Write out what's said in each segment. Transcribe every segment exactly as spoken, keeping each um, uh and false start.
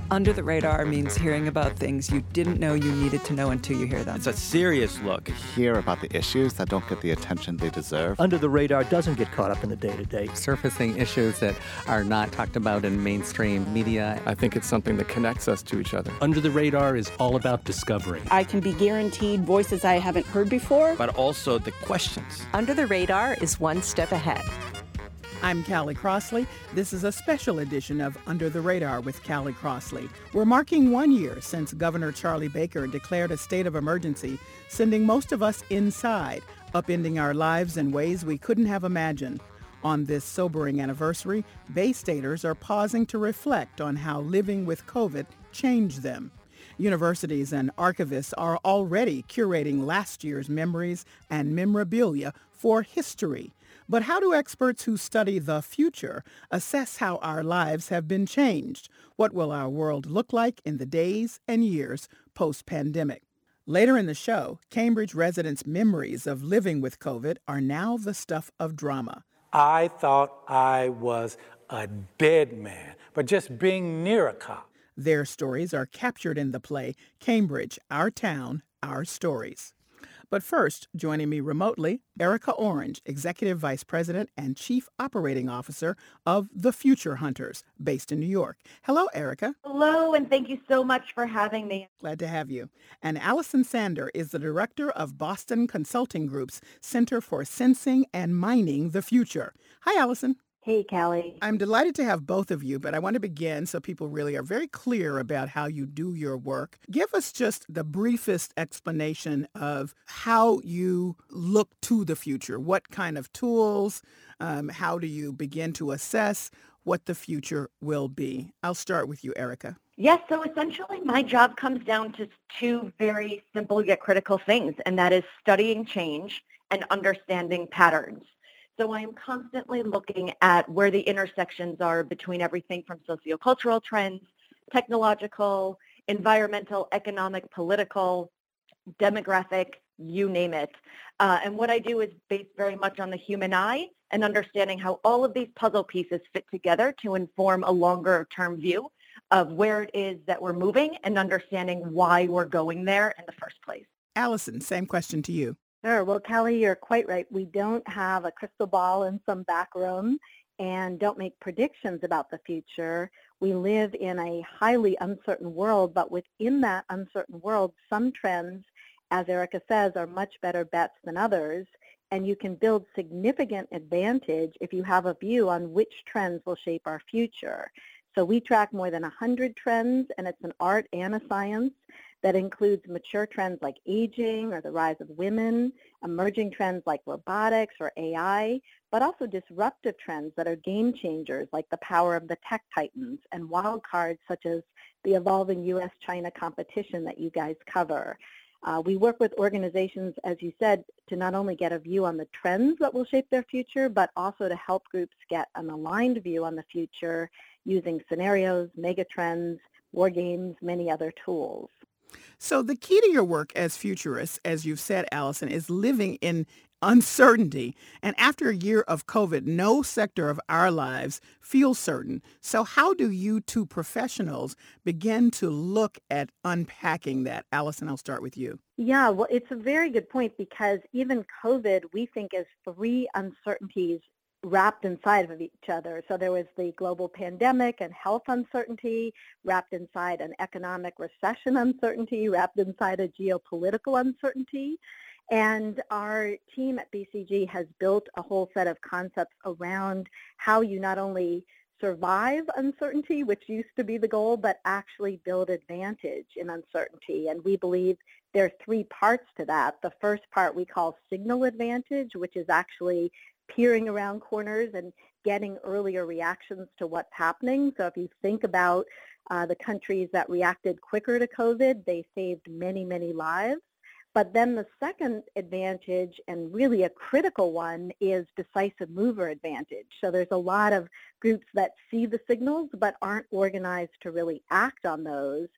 Under the Radar means hearing about things you didn't know you needed to know until you hear them. It's a serious look. Hear about the issues that don't get the attention they deserve. Under the Radar doesn't get caught up in the day-to-day. Surfacing issues that are not talked about in mainstream media. I think it's something that connects us to each other. Under the Radar is all about discovery. I can be guaranteed voices I haven't heard before. But also the questions. Under the Radar is one step ahead. I'm Callie Crossley. This is a special edition of Under the Radar with Callie Crossley. We're marking one year since Governor Charlie Baker declared a state of emergency, sending most of us inside, upending our lives in ways we couldn't have imagined. On this sobering anniversary, Bay Staters are pausing to reflect on how living with COVID changed them. Universities and archivists are already curating last year's memories and memorabilia for history. But how do experts who study the future assess how our lives have been changed? What will our world look like in the days and years post-pandemic? Later in the show, Cambridge residents' memories of living with COVID are now the stuff of drama. I thought I was a dead man, but just being near a cop. Their stories are captured in the play Cambridge, Our Town, Our Stories. But first, joining me remotely, Erica Orange, Executive Vice President and Chief Operating Officer of The Future Hunters, based in New York. Hello, Erica. Hello, and thank you so much for having me. Glad to have you. And Allison Sander is the Director of Boston Consulting Group's Center for Sensing and Mining the Future. Hi, Allison. Hey, Callie. I'm delighted to have both of you, but I want to begin so people really are very clear about how you do your work. Give us just the briefest explanation of how you look to the future. What kind of tools, um, how do you begin to assess what the future will be? I'll start with you, Erica. Yes, so essentially my job comes down to two very simple yet critical things, and that is studying change and understanding patterns. So I am constantly looking at where the intersections are between everything from sociocultural trends, technological, environmental, economic, political, demographic, you name it. Uh, and what I do is based very much on the human eye and understanding how all of these puzzle pieces fit together to inform a longer term view of where it is that we're moving and understanding why we're going there in the first place. Allison, same question to you. Sure. Well, Callie, you're quite right. We don't have a crystal ball in some back room and don't make predictions about the future. We live in a highly uncertain world, but within that uncertain world, some trends, as Erica says, are much better bets than others, and you can build significant advantage if you have a view on which trends will shape our future. So we track more than one hundred trends, and it's an art and a science that includes mature trends like aging or the rise of women, emerging trends like robotics or A I, but also disruptive trends that are game changers like the power of the tech titans and wild cards such as the evolving U S China competition that you guys cover. Uh, we work with organizations, as you said, to not only get a view on the trends that will shape their future, but also to help groups get an aligned view on the future using scenarios, megatrends, war games, many other tools. So the key to your work as futurists, as you've said, Allison, is living in uncertainty. And after a year of COVID, no sector of our lives feels certain. So how do you two professionals begin to look at unpacking that? Allison, I'll start with you. Yeah, well, it's a very good point because even COVID, we think as three uncertainties wrapped inside of each other. So there was the global pandemic and health uncertainty, wrapped inside an economic recession uncertainty, wrapped inside a geopolitical uncertainty. And our team at B C G has built a whole set of concepts around how you not only survive uncertainty, which used to be the goal, but actually build advantage in uncertainty. And we believe there are three parts to that. The first part we call signal advantage, which is actually peering around corners and getting earlier reactions to what's happening. So if you think about uh, the countries that reacted quicker to COVID, they saved many, many lives. But then the second advantage, and really a critical one, is decisive mover advantage. So there's a lot of groups that see the signals but aren't organized to really act on those.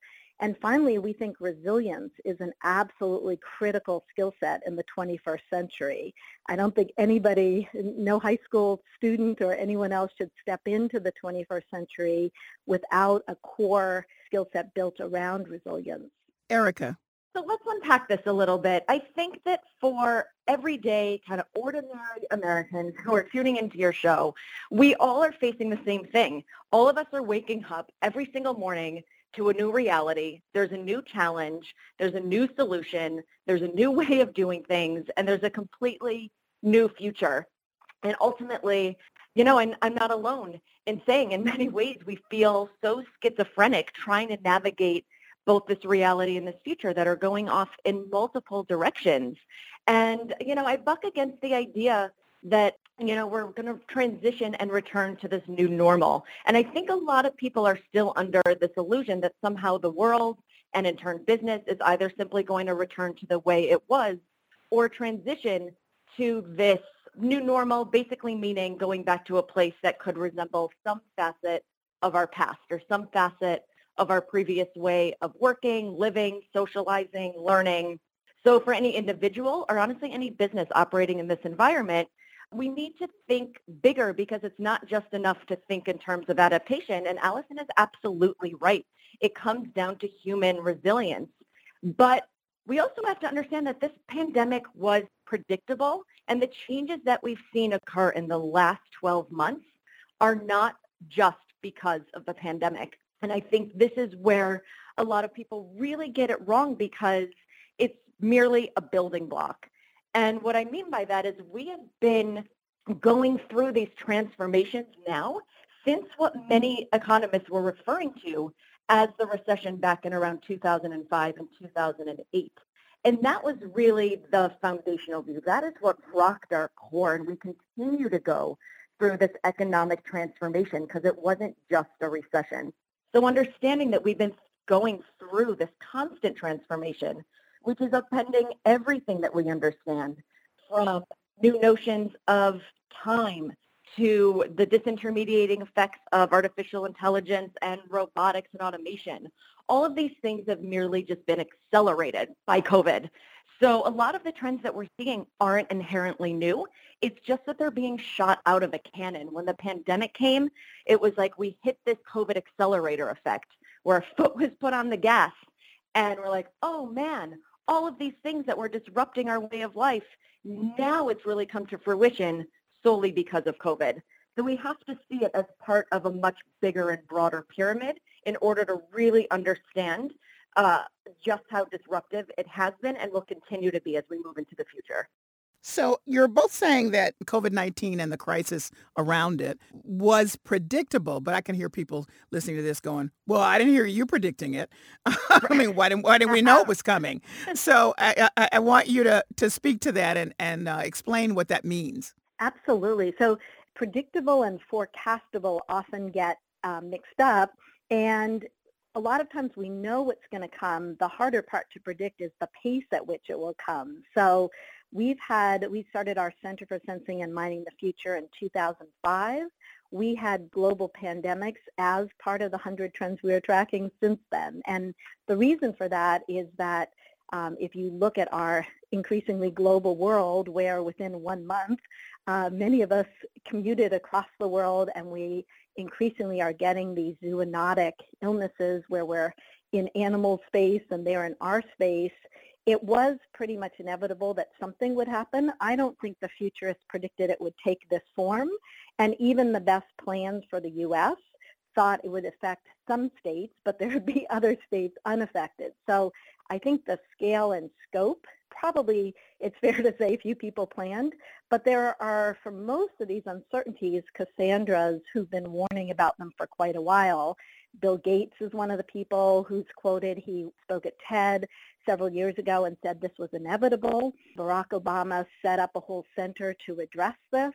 And finally, we think resilience is an absolutely critical skill set in the twenty-first century. I don't think anybody, no high school student or anyone else should step into the twenty-first century without a core skill set built around resilience. Erica. So let's unpack this a little bit. I think that for everyday kind of ordinary Americans who are tuning into your show, we all are facing the same thing. All of us are waking up every single morning to a new reality. There's a new challenge. There's a new solution. There's a new way of doing things. And there's a completely new future. And ultimately, you know, and I'm not alone in saying in many ways we feel so schizophrenic trying to navigate both this reality and this future that are going off in multiple directions. And, you know, I buck against the idea that, you know, we're going to transition and return to this new normal. And I think a lot of people are still under this illusion that somehow the world and in turn business is either simply going to return to the way it was or transition to this new normal, basically meaning going back to a place that could resemble some facet of our past or some facet of our previous way of working, living, socializing, learning. So for any individual or honestly any business operating in this environment, we need to think bigger because it's not just enough to think in terms of adaptation. And Allison is absolutely right. It comes down to human resilience. But we also have to understand that this pandemic was predictable, and the changes that we've seen occur in the last twelve months are not just because of the pandemic. And I think this is where a lot of people really get it wrong because it's merely a building block. And what I mean by that is we have been going through these transformations now since what many economists were referring to as the recession back in around two thousand five and two thousand eight. And that was really the foundational view. That is what rocked our core, and we continue to go through this economic transformation because it wasn't just a recession. So understanding that we've been going through this constant transformation, which is upending everything that we understand, from new notions of time to the disintermediating effects of artificial intelligence and robotics and automation. All of these things have merely just been accelerated by COVID. So a lot of the trends that we're seeing aren't inherently new. It's just that they're being shot out of a cannon. When the pandemic came, it was like we hit this COVID accelerator effect where our foot was put on the gas and we're like, oh man, all of these things that were disrupting our way of life, now it's really come to fruition solely because of COVID. So we have to see it as part of a much bigger and broader pyramid in order to really understand uh, just how disruptive it has been and will continue to be as we move into the future. So you're both saying that COVID nineteen and the crisis around it was predictable, but I can hear people listening to this going, well, I didn't hear you predicting it. I mean, why didn't, why didn't we know it was coming? So I, I, I want you to, to speak to that and, and uh, explain what that means. Absolutely. So predictable and forecastable often get um, mixed up, and a lot of times we know what's going to come. The harder part to predict is the pace at which it will come. So we've had, we started our Center for Sensing and Mining the Future in two thousand five. We had global pandemics as part of the one hundred trends we are tracking since then. And the reason for that is that um, if you look at our increasingly global world where within one month, uh, many of us commuted across the world, and we increasingly are getting these zoonotic illnesses where we're in animal space and they're in our space. It was pretty much inevitable that something would happen. I don't think the futurists predicted it would take this form, and even the best plans for the U S thought it would affect some states, but there would be other states unaffected. So I think the scale and scope, probably it's fair to say few people planned, but there are, for most of these uncertainties, Cassandras who've been warning about them for quite a while. Bill Gates is one of the people who's quoted. He spoke at TED several years ago and said this was inevitable. Barack Obama set up a whole center to address this.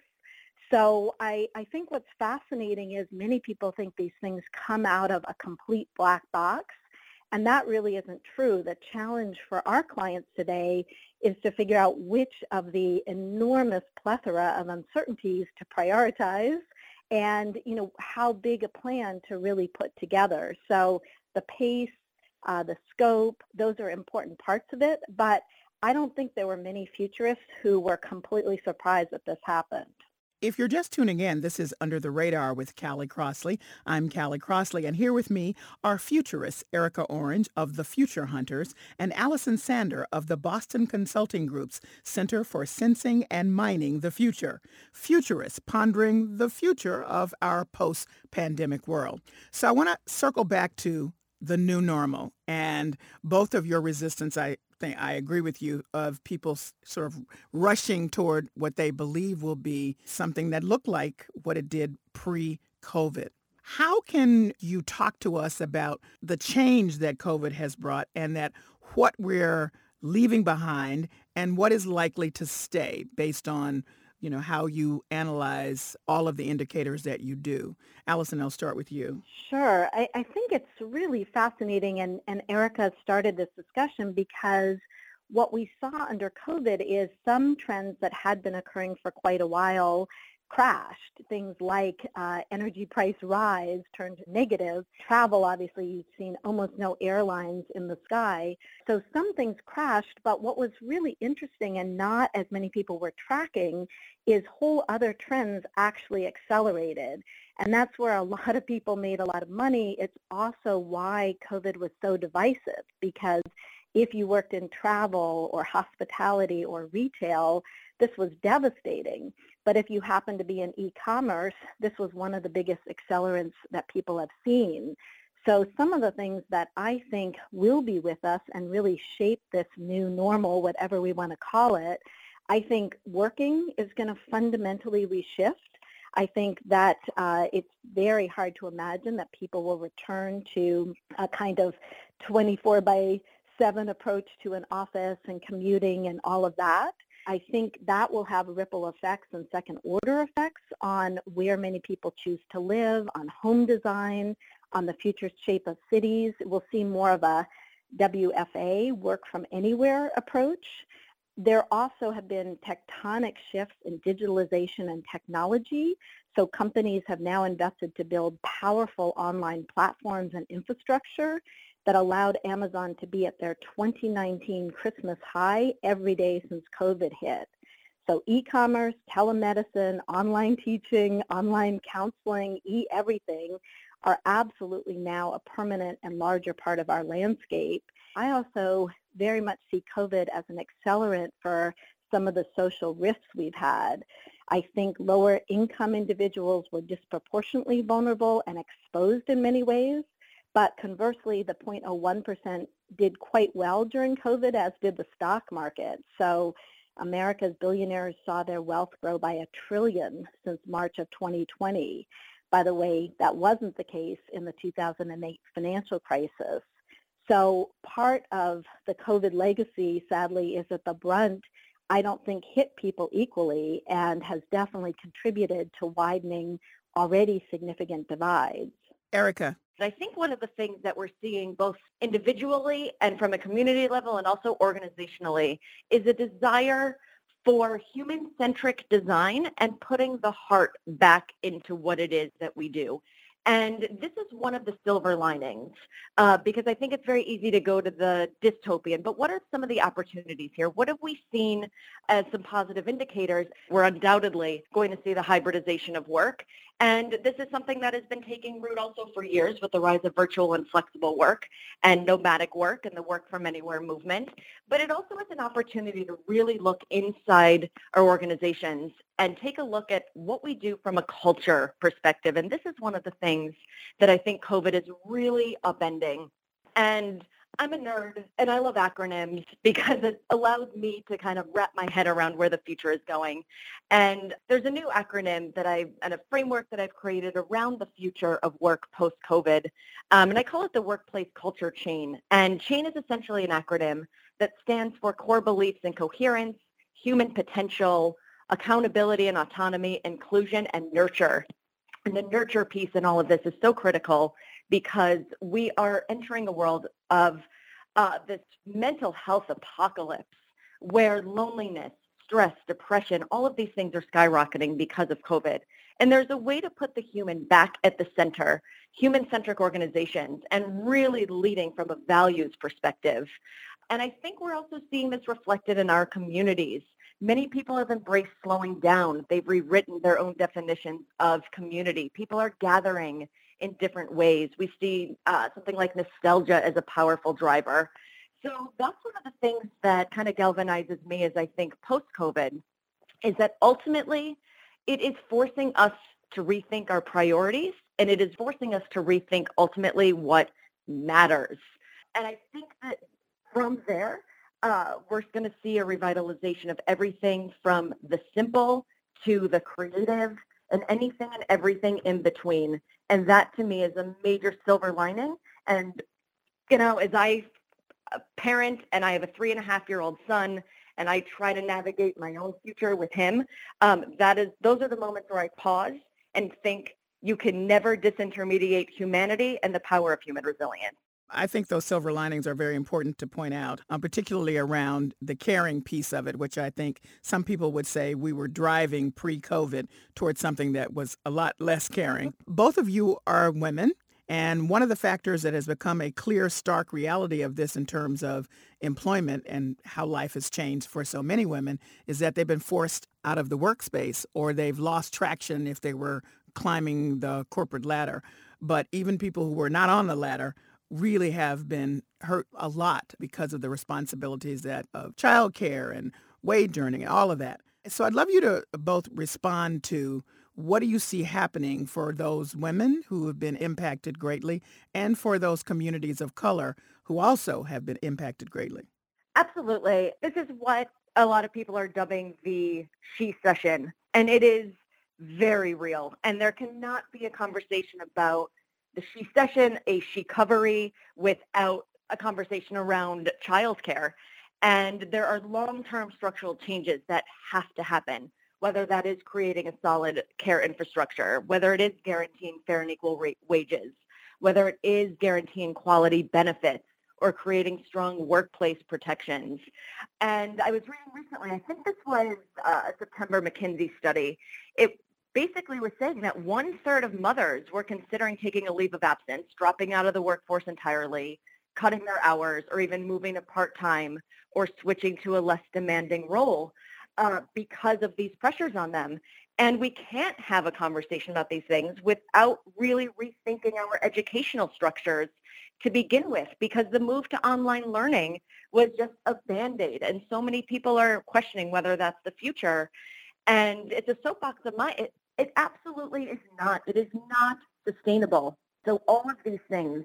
So I, I think what's fascinating is many people think these things come out of a complete black box, and that really isn't true. The challenge for our clients today is to figure out which of the enormous plethora of uncertainties to prioritize and, you know, how big a plan to really put together. So the pace, uh, the scope. Those are important parts of it, but I don't think there were many futurists who were completely surprised that this happened. If you're just tuning in, this is Under the Radar with Callie Crossley. I'm Callie Crossley, and here with me are futurists Erica Orange of the Future Hunters and Allison Sander of the Boston Consulting Group's Center for Sensing and Mining the Future. Futurists pondering the future of our post-pandemic world. So I want to circle back to the new normal, and both of your resistance, I think I agree with you, of people s- sort of rushing toward what they believe will be something that looked like what it did pre-COVID. How can you talk to us about the change that COVID has brought and that what we're leaving behind and what is likely to stay based on, you know, how you analyze all of the indicators that you do? Allison, I'll start with you. Sure. I, I think it's really fascinating, and, and Erica started this discussion because what we saw under COVID is some trends that had been occurring for quite a while crashed. Things like uh, energy price rise turned negative. Travel, obviously, you've seen almost no airlines in the sky. So some things crashed, but what was really interesting and not as many people were tracking is whole other trends actually accelerated. And that's where a lot of people made a lot of money. It's also why COVID was so divisive, because if you worked in travel or hospitality or retail, this was devastating. But if you happen to be in e-commerce, this was one of the biggest accelerants that people have seen. So some of the things that I think will be with us and really shape this new normal, whatever we want to call it, I think working is going to fundamentally reshift. I think that uh, it's very hard to imagine that people will return to a kind of twenty-four by seven approach to an office and commuting and all of that. I think that will have ripple effects and second order effects on where many people choose to live, on home design, on the future shape of cities. We'll see more of a W F A, work from anywhere approach. There also have been tectonic shifts in digitalization and technology. So companies have now invested to build powerful online platforms and infrastructure that allowed Amazon to be at their twenty nineteen Christmas high every day since COVID hit. So e-commerce, telemedicine, online teaching, online counseling, e-everything are absolutely now a permanent and larger part of our landscape. I also very much see COVID as an accelerant for some of the social risks we've had. I think lower income individuals were disproportionately vulnerable and exposed in many ways. But conversely, the zero point zero one percent did quite well during COVID, as did the stock market. So America's billionaires saw their wealth grow by a trillion since March of twenty twenty. By the way, that wasn't the case in the two thousand eight financial crisis. So part of the COVID legacy, sadly, is that the brunt, I don't think, hit people equally and has definitely contributed to widening already significant divides. Erica. I think one of the things that we're seeing both individually and from a community level and also organizationally is a desire for human-centric design and putting the heart back into what it is that we do. And this is one of the silver linings, uh, because I think it's very easy to go to the dystopian, but what are some of the opportunities here? What have we seen as some positive indicators? We're undoubtedly going to see the hybridization of work. And this is something that has been taking root also for years with the rise of virtual and flexible work and nomadic work and the work from anywhere movement. But it also is an opportunity to really look inside our organizations and take a look at what we do from a culture perspective. And this is one of the things that I think COVID is really upending. And I'm a nerd, and I love acronyms because it allows me to kind of wrap my head around where the future is going. And there's a new acronym that I and a framework that I've created around the future of work post-COVID, um, and I call it the Workplace Culture Chain. And CHAIN is essentially an acronym that stands for core beliefs and coherence, human potential, accountability and autonomy, inclusion, and nurture. And the nurture piece in all of this is so critical because we are entering a world of uh, this mental health apocalypse where loneliness, stress, depression, all of these things are skyrocketing because of COVID. And there's a way to put the human back at the center, human-centric organizations, and really leading from a values perspective. And I think we're also seeing this reflected in our communities. Many people have embraced slowing down. They've rewritten their own definitions of community. People are gathering in different ways. We see uh, something like nostalgia as a powerful driver. So that's one of the things that kind of galvanizes me as I think post-COVID, is that ultimately it is forcing us to rethink our priorities, and it is forcing us to rethink ultimately what matters. And I think that from there, uh, we're going to see a revitalization of everything from the simple to the creative and anything and everything in between. And that to me is a major silver lining. And, you know, as I a parent and I have a three and a half year old son, and I try to navigate my own future with him, um, that is, those are the moments where I pause and think you can never disintermediate humanity and the power of human resilience. I think those silver linings are very important to point out, um, particularly around the caring piece of it, which I think some people would say we were driving pre-COVID towards something that was a lot less caring. Both of you are women. And one of the factors that has become a clear, stark reality of this in terms of employment and how life has changed for so many women is that they've been forced out of the workspace, or they've lost traction if they were climbing the corporate ladder. But even people who were not on the ladder really have been hurt a lot because of the responsibilities that of childcare and wage earning and all of that. So I'd love you to both respond to what do you see happening for those women who have been impacted greatly and for those communities of color who also have been impacted greatly? Absolutely. This is what a lot of people are dubbing the she session, and it is very real. And there cannot be a conversation about the she session, a she covery, without a conversation around childcare. And there are long-term structural changes that have to happen, whether that is creating a solid care infrastructure, whether it is guaranteeing fair and equal rate wages, whether it is guaranteeing quality benefits or creating strong workplace protections. And I was reading recently, I think this was uh, a September McKinsey study. It basically was saying that one third of mothers were considering taking a leave of absence, dropping out of the workforce entirely, cutting their hours, or even moving to part-time or switching to a less demanding role uh, because of these pressures on them. And we can't have a conversation about these things without really rethinking our educational structures to begin with, because the move to online learning was just a Band-Aid. And so many people are questioning whether that's the future. And it's a soapbox of mine. It, it absolutely is not. It is not sustainable. So all of these things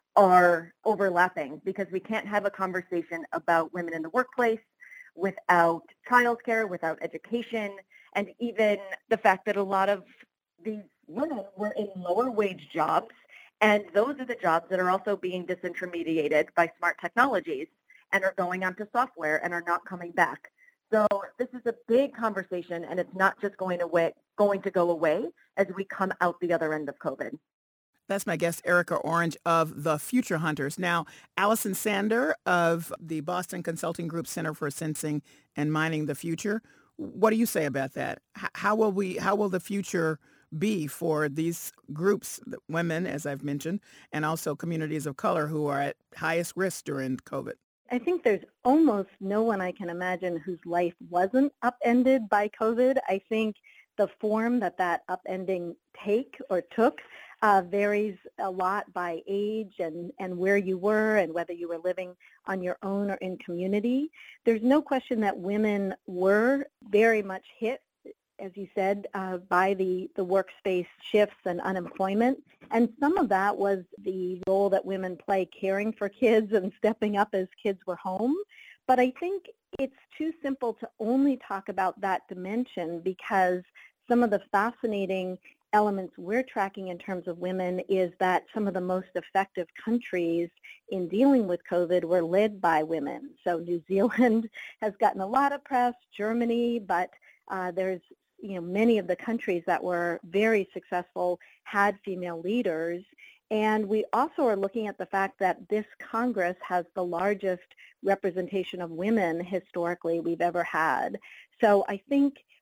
are overlapping, because we can't have a conversation about women in the workplace without childcare, without education, and even the fact that a lot of these women were in lower wage jobs, and those are the jobs that are also being disintermediated by smart technologies and are going onto software and are not coming back. So this is a big conversation, and it's not just going away, going to go away as we come out the other end of COVID. That's my guest, Erica Orange of the Future Hunters. Now, Allison Sander of the Boston Consulting Group Center for Sensing and Mining the Future. What do you say about that? How will we? How will the future be for these groups, women, as I've mentioned, and also communities of color who are at highest risk during COVID? I think there's almost no one I can imagine whose life wasn't upended by COVID. I think the form that that upending take or took uh, varies a lot by age and, and where you were and whether you were living on your own or in community. There's no question that women were very much hit, as you said, uh, by the, the workspace shifts and unemployment. And some of that was the role that women play caring for kids and stepping up as kids were home. But I think it's too simple to only talk about that dimension, because some of the fascinating elements we're tracking in terms of women is that some of the most effective countries in dealing with COVID were led by women. So New Zealand has gotten a lot of press, Germany, but uh, there's you know many of the countries that were very successful had female leaders. And we also are looking at the fact that this Congress has the largest representation of women historically we've ever had. So I think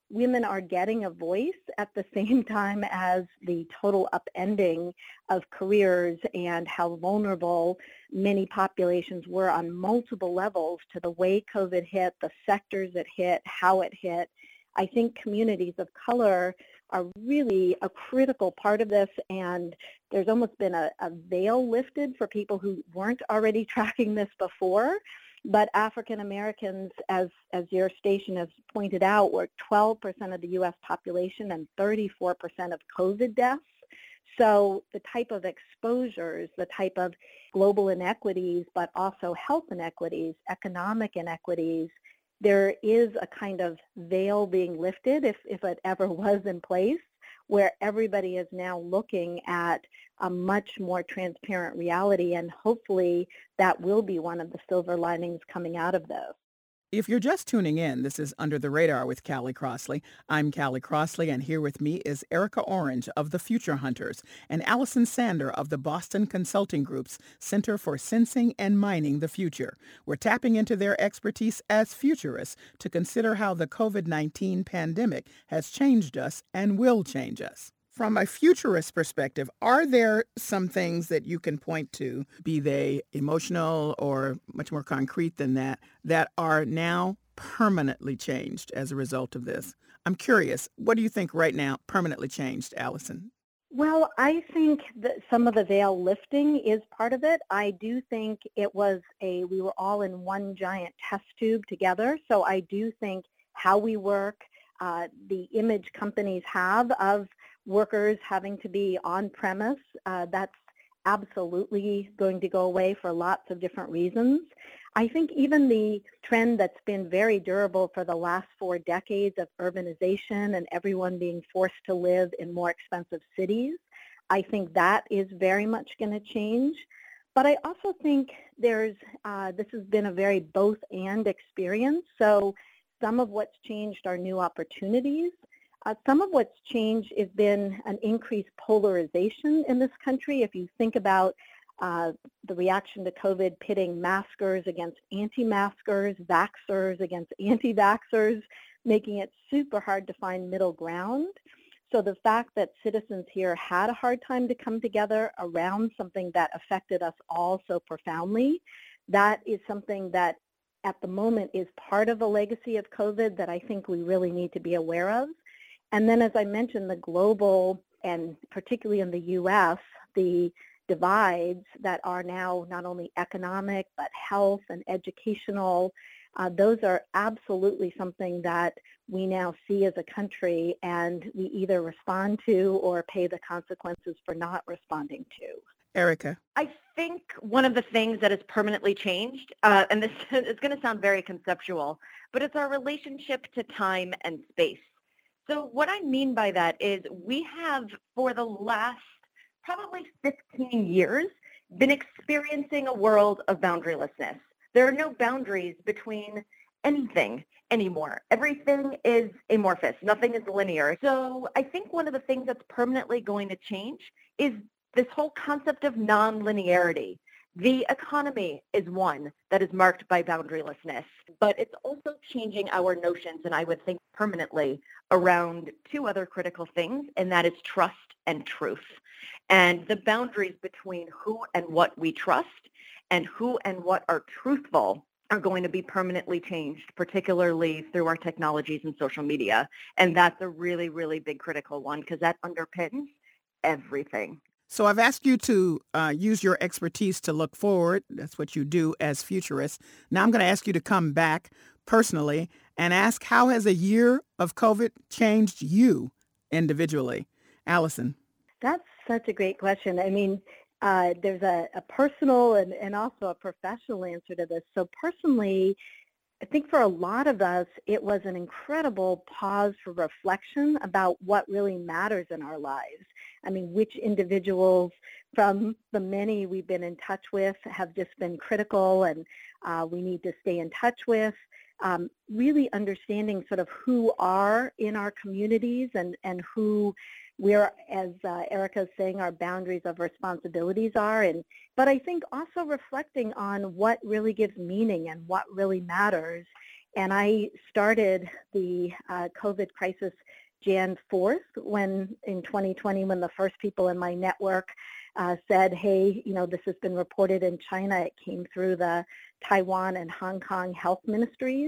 women are getting a voice at the same time as the total upending of careers and how vulnerable many populations were on multiple levels to the way COVID hit, the sectors it hit, how it hit. I think communities of color are really a critical part of this, and there's almost been a, a veil lifted for people who weren't already tracking this before. But African Americans, as, as your station has pointed out, were twelve percent of the U S population and thirty-four percent of COVID deaths. So the type of exposures, the type of global inequities, but also health inequities, economic inequities, there is a kind of veil being lifted, if, if it ever was in place, where everybody is now looking at a much more transparent reality, and hopefully that will be one of the silver linings coming out of this. If you're just tuning in, this is Under the Radar with Callie Crossley. I'm Callie Crossley, and here with me is Erica Orange of the Future Hunters and Allison Sander of the Boston Consulting Group's Center for Sensing and Mining the Future. We're tapping into their expertise as futurists to consider how the COVID nineteen pandemic has changed us and will change us. From a futurist perspective, are there some things that you can point to, be they emotional or much more concrete than that, that are now permanently changed as a result of this? I'm curious, what do you think right now permanently changed, Allison? Well, I think that some of the veil lifting is part of it. I do think it was a, we were all in one giant test tube together. So I do think how we work, uh, the image companies have of workers having to be on premise, uh, that's absolutely going to go away for lots of different reasons. I think even the trend that's been very durable for the last four decades of urbanization and everyone being forced to live in more expensive cities, I think that is very much going to change. But I also think there's, uh, this has been a very both and experience. So some of what's changed are new opportunities. Uh, some of what's changed has been an increased polarization in this country. If you think about uh, the reaction to COVID pitting maskers against anti-maskers, vaxxers against anti-vaxxers, making it super hard to find middle ground. So the fact that citizens here had a hard time to come together around something that affected us all so profoundly, that is something that at the moment is part of a legacy of COVID that I think we really need to be aware of. And then, as I mentioned, the global, and particularly in the U S, the divides that are now not only economic, but health and educational, uh, those are absolutely something that we now see as a country, and we either respond to or pay the consequences for not responding to. Erica. I think one of the things that has permanently changed, uh, and this is going to sound very conceptual, but it's our relationship to time and space. So what I mean by that is we have, for the last probably fifteen years, been experiencing a world of boundarylessness. There are no boundaries between anything anymore. Everything is amorphous. Nothing is linear. So I think one of the things that's permanently going to change is this whole concept of non-linearity. The economy is one that is marked by boundarylessness, but it's also changing our notions, and I would think permanently, around two other critical things, and that is trust and truth. And the boundaries between who and what we trust and who and what are truthful are going to be permanently changed, particularly through our technologies and social media. And that's a really, really big critical one because that underpins everything. So I've asked you to uh, use your expertise to look forward. That's what you do as futurists. Now I'm going to ask you to come back personally and ask, how has a year of COVID changed you individually? Allison. That's such a great question. I mean, uh, there's a, a personal and, and also a professional answer to this. So personally, I think for a lot of us, it was an incredible pause for reflection about what really matters in our lives. I mean, which individuals from the many we've been in touch with have just been critical and uh, we need to stay in touch with. Um, really understanding sort of who are in our communities and, and who we're, as uh, Erica is saying, our boundaries of responsibilities are. And but I think also reflecting on what really gives meaning and what really matters. And I started the uh, COVID crisis January fourth when in twenty twenty, when the first people in my network uh, said, hey, you know, this has been reported in China. It came through the Taiwan and Hong Kong health ministries.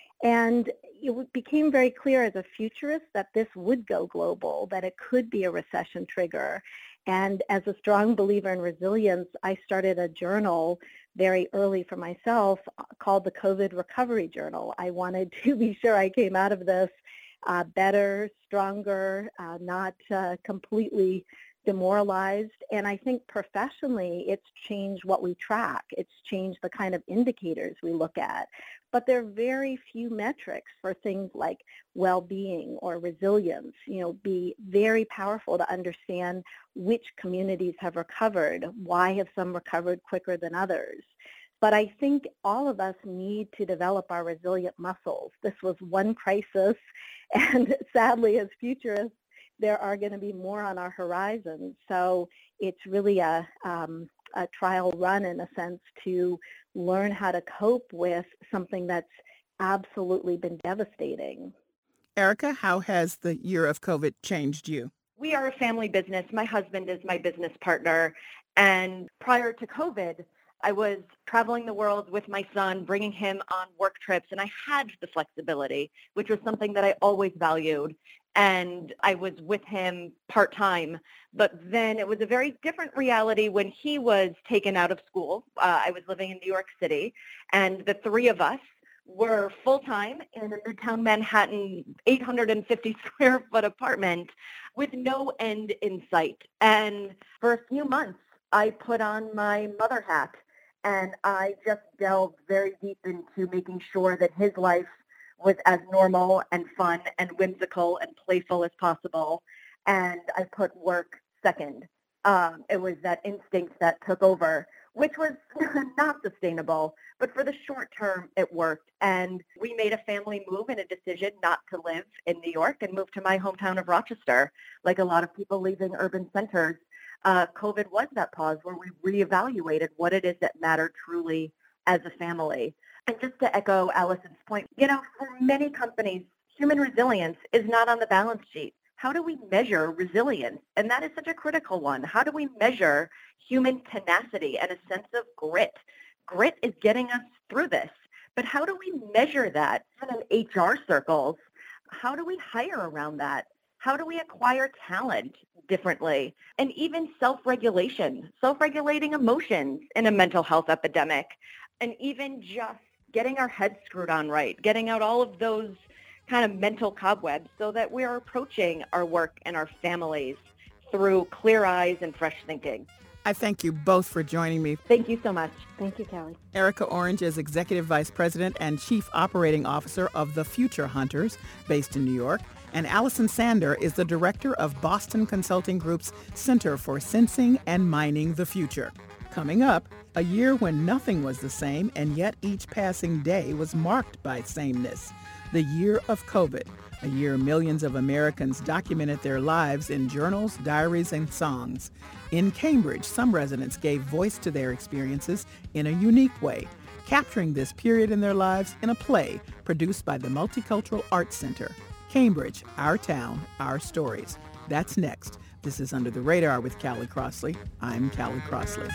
And it became very clear as a futurist that this would go global, that it could be a recession trigger. And as a strong believer in resilience, I started a journal very early for myself called the COVID Recovery Journal. I wanted to be sure I came out of this uh, better, stronger, uh, not uh, completely demoralized. And I think professionally, it's changed what we track. It's changed the kind of indicators we look at. But there are very few metrics for things like well-being or resilience. You know, be very powerful to understand which communities have recovered. Why have some recovered quicker than others? But I think all of us need to develop our resilient muscles. This was one crisis, and sadly, as futurists, there are going to be more on our horizon. So it's really a, um, a trial run, in a sense, to learn how to cope with something that's absolutely been devastating. Erica, how has the year of COVID changed you? We are a family business. My husband is my business partner. And prior to COVID, I was traveling the world with my son, bringing him on work trips, and I had the flexibility, which was something that I always valued. And I was with him part-time. But then it was a very different reality when he was taken out of school. Uh, I was living in New York City, and the three of us were full-time in a Midtown Manhattan eight hundred fifty square foot apartment with no end in sight. And for a few months, I put on my mother hat, and I just delved very deep into making sure that his life was as normal and fun and whimsical and playful as possible. And I put work second. Um, it was that instinct that took over, which was not sustainable. But for the short term, it worked. And we made a family move and a decision not to live in New York and move to my hometown of Rochester. Like a lot of people leaving urban centers, uh, COVID was that pause where we reevaluated what it is that mattered truly as a family. And just to echo Allison's point, you know, for many companies, human resilience is not on the balance sheet. How do we measure resilience? And that is such a critical one. How do we measure human tenacity and a sense of grit? Grit is getting us through this. But how do we measure that? Even in H R circles, how do we hire around that? How do we acquire talent differently? And even self-regulation, self-regulating emotions in a mental health epidemic, and even just getting our heads screwed on right, getting out all of those kind of mental cobwebs so that we are approaching our work and our families through clear eyes and fresh thinking. I thank you both for joining me. Thank you so much. Thank you, Callie. Erica Orange is Executive Vice President and Chief Operating Officer of the Future Hunters, based in New York. And Allison Sander is the Director of Boston Consulting Group's Center for Sensing and Mining the Future. Coming up, a year when nothing was the same, and yet each passing day was marked by sameness. The year of COVID, a year millions of Americans documented their lives in journals, diaries, and songs. In Cambridge, some residents gave voice to their experiences in a unique way, capturing this period in their lives in a play produced by the Multicultural Arts Center. Cambridge, Our Town, Our Stories. That's next. This is Under the Radar with Callie Crossley. I'm Callie Crossley.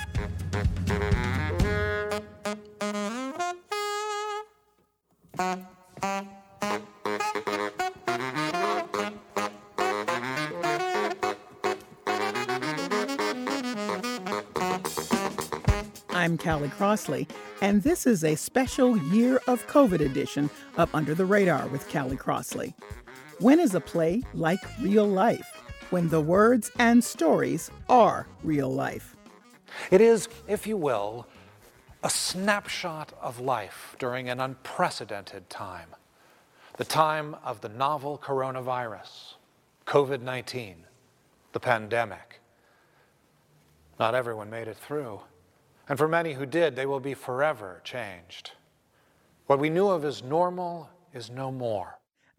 I'm Callie Crossley, and this is a special Year of COVID edition of Under the Radar with Callie Crossley. When is a play like real life? When the words and stories are real life. It is, if you will, a snapshot of life during an unprecedented time. The time of the novel coronavirus, COVID nineteen, the pandemic. Not everyone made it through. And for many who did, they will be forever changed. What we knew of as normal is no more.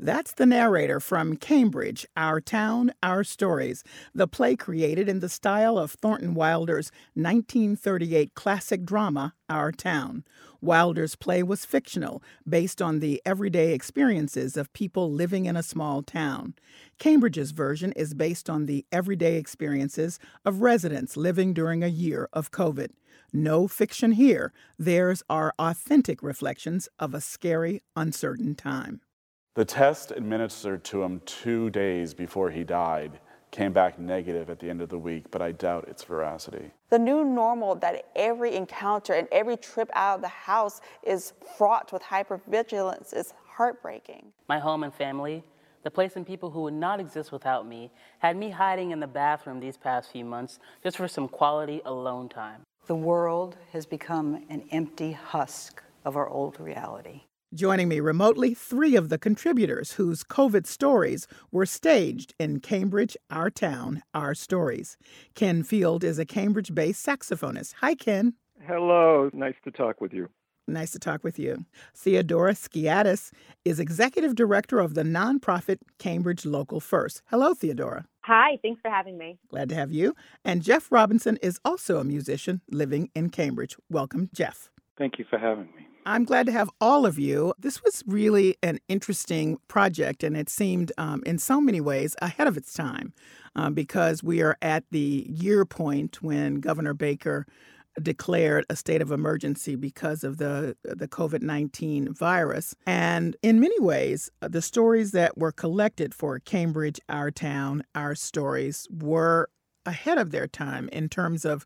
That's the narrator from Cambridge, Our Town, Our Stories, the play created in the style of Thornton Wilder's nineteen thirty-eight classic drama, Our Town. Wilder's play was fictional, based on the everyday experiences of people living in a small town. Cambridge's version is based on the everyday experiences of residents living during a year of COVID. No fiction here. Theirs are authentic reflections of a scary, uncertain time. The test administered to him two days before he died came back negative at the end of the week, but I doubt its veracity. The new normal that every encounter and every trip out of the house is fraught with hypervigilance is heartbreaking. My home and family, the place and people who would not exist without me, had me hiding in the bathroom these past few months just for some quality alone time. The world has become an empty husk of our old reality. Joining me remotely, three of the contributors whose COVID stories were staged in Cambridge, Our Town, Our Stories. Ken Field is a Cambridge-based saxophonist. Hi, Ken. Hello. Nice to talk with you. Nice to talk with you. Theodora Skiatis is executive director of the nonprofit Cambridge Local First. Hello, Theodora. Hi, thanks for having me. Glad to have you. And Jeff Robinson is also a musician living in Cambridge. Welcome, Jeff. Thank you for having me. I'm glad to have all of you. This was really an interesting project, and it seemed um, in so many ways ahead of its time um, because we are at the year point when Governor Baker declared a state of emergency because of the the COVID nineteen virus. And in many ways, the stories that were collected for Cambridge, Our Town, Our Stories were ahead of their time in terms of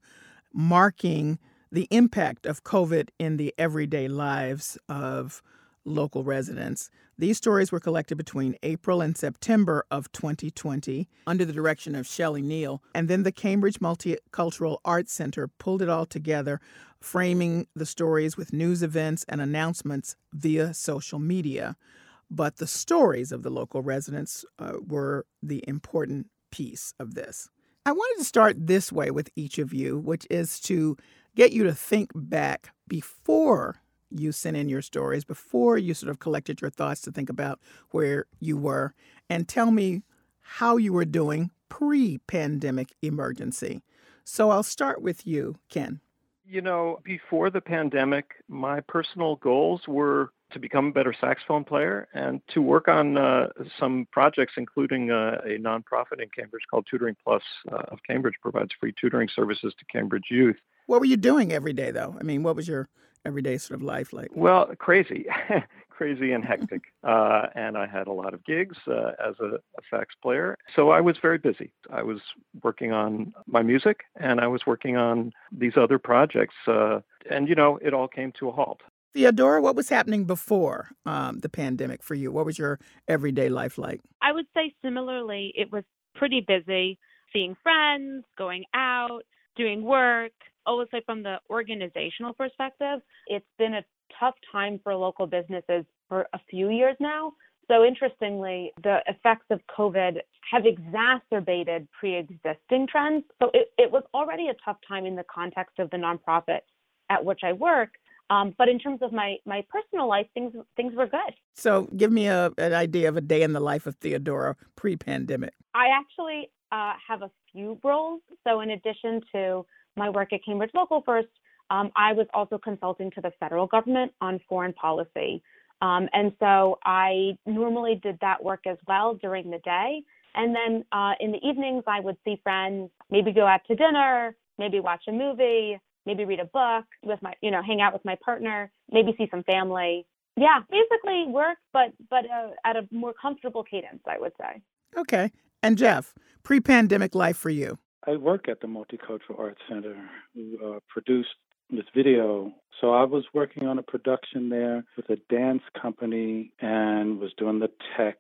marking the impact of COVID in the everyday lives of local residents. These stories were collected between April and September of twenty twenty under the direction of Shelley Neal. And then the Cambridge Multicultural Arts Center pulled it all together, framing the stories with news events and announcements via social media. But the stories of the local residents uh, were the important piece of this. I wanted to start this way with each of you, which is to get you to think back before you sent in your stories, before you sort of collected your thoughts to think about where you were, and tell me how you were doing pre-pandemic emergency. So I'll start with you, Ken. You know, before the pandemic, my personal goals were to become a better saxophone player and to work on uh, some projects, including uh, a nonprofit in Cambridge called Tutoring Plus uh, of Cambridge, provides free tutoring services to Cambridge youth. What were you doing every day, though? I mean, what was your everyday sort of life like? Well, crazy, crazy and hectic. Uh, and I had a lot of gigs uh, as a, a sax player. So I was very busy. I was working on my music and I was working on these other projects. Uh, and, you know, it all came to a halt. Theodora, what was happening before um, the pandemic for you? What was your everyday life like? I would say similarly, it was pretty busy, seeing friends, going out, doing work. Always say from the organizational perspective, it's been a tough time for local businesses for a few years now. So interestingly, the effects of COVID have exacerbated pre-existing trends. So it, it was already a tough time in the context of the nonprofit at which I work. Um, but in terms of my, my personal life, things things were good. So give me a, an idea of a day in the life of Theodora pre-pandemic. I actually uh, have a few roles. So in addition to my work at Cambridge Local First, um, I was also consulting to the federal government on foreign policy. Um, and so I normally did that work as well during the day. And then uh, in the evenings, I would see friends, maybe go out to dinner, maybe watch a movie, maybe read a book with my, you know, hang out with my partner, maybe see some family. Yeah, basically work, but but uh, at a more comfortable cadence, I would say. Okay. And Jeff, pre-pandemic life for you? I work at the Multicultural Arts Center, who uh, produced this video. So I was working on a production there with a dance company and was doing the tech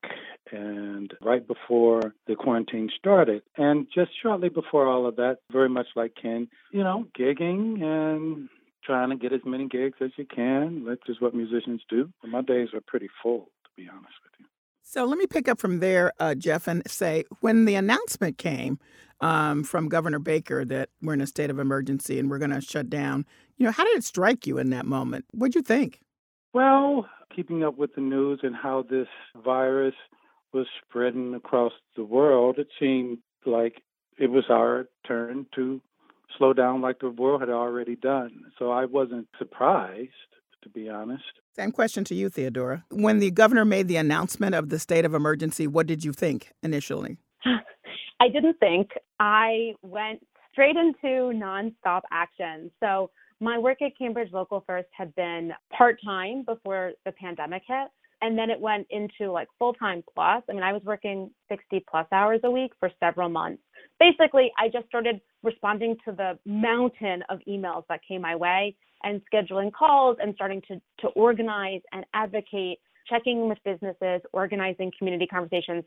and right before the quarantine started. And just shortly before all of that, very much like Ken, you know, gigging and trying to get as many gigs as you can, which is what musicians do. And my days are pretty full, to be honest with you. So let me pick up from there, uh, Jeff, and say when the announcement came um, from Governor Baker that we're in a state of emergency and we're going to shut down, you know, how did it strike you in that moment? What'd you think? Well, keeping up with the news and how this virus was spreading across the world, it seemed like it was our turn to slow down like the world had already done. So I wasn't surprised, to be honest. Same question to you, Theodora. When the governor made the announcement of the state of emergency, what did you think initially? I didn't think. I went straight into nonstop action. So my work at Cambridge Local First had been part-time before the pandemic hit. And then it went into like full-time plus. I mean, I was working sixty plus hours a week for several months. Basically, I just started responding to the mountain of emails that came my way and scheduling calls and starting to, to organize and advocate, checking with businesses, organizing community conversations.